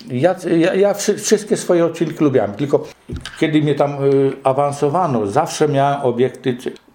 Ja wszystkie swoje odcinki lubiłem, tylko kiedy mnie tam awansowano, zawsze miałem obiekty,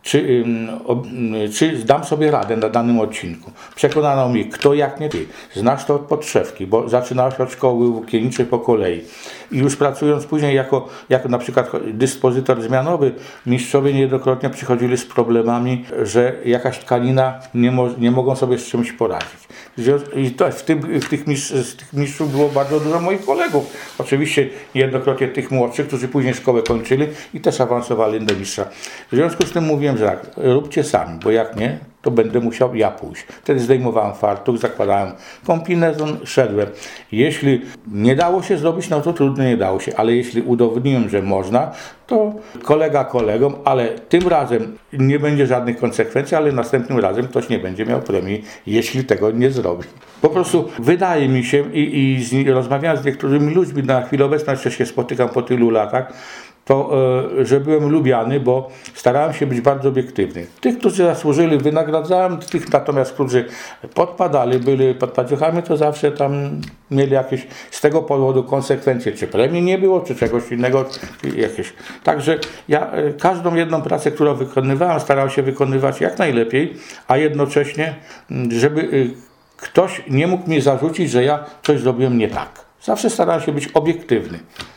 czy dam sobie radę na danym odcinku. Przekonano mnie, kto jak nie ty. Znasz to od podszewki, bo zaczynałeś od szkoły włókienniczej po kolei. I już pracując później jako na przykład dyspozytor zmianowy, mistrzowie niejednokrotnie przychodzili z problemami, że jakaś tkanina nie mogą sobie z czymś poradzić. I to z tych mistrzów było bardzo dużo moich kolegów. Oczywiście niejednokrotnie tych młodszych, którzy później szkołę kończyli i też awansowali do mistrza. W związku z tym mówiłem, że tak, róbcie sami, bo jak nie, to będę musiał ja pójść. Wtedy zdejmowałem fartuch, zakładałem kombinezon, szedłem. Jeśli nie dało się zrobić, no to trudno, nie dało się, ale jeśli udowodniłem, że można, to kolega kolegom, ale tym razem nie będzie żadnych konsekwencji, ale następnym razem ktoś nie będzie miał premii, jeśli tego nie zrobi. Po prostu wydaje mi się i rozmawiałem z niektórymi ludźmi, na chwilę obecną jeszcze się spotykam po tylu latach, to, że byłem lubiany, bo starałem się być bardzo obiektywny. Tych, którzy zasłużyli, wynagradzałem, tych natomiast, którzy podpadali, byli podpadziuchami, to zawsze tam mieli jakieś z tego powodu konsekwencje, czy premii nie było, czy czegoś innego, jakieś. Także ja każdą jedną pracę, którą wykonywałem, starałem się wykonywać jak najlepiej, a jednocześnie, żeby ktoś nie mógł mi zarzucić, że ja coś zrobiłem nie tak. Zawsze starałem się być obiektywny.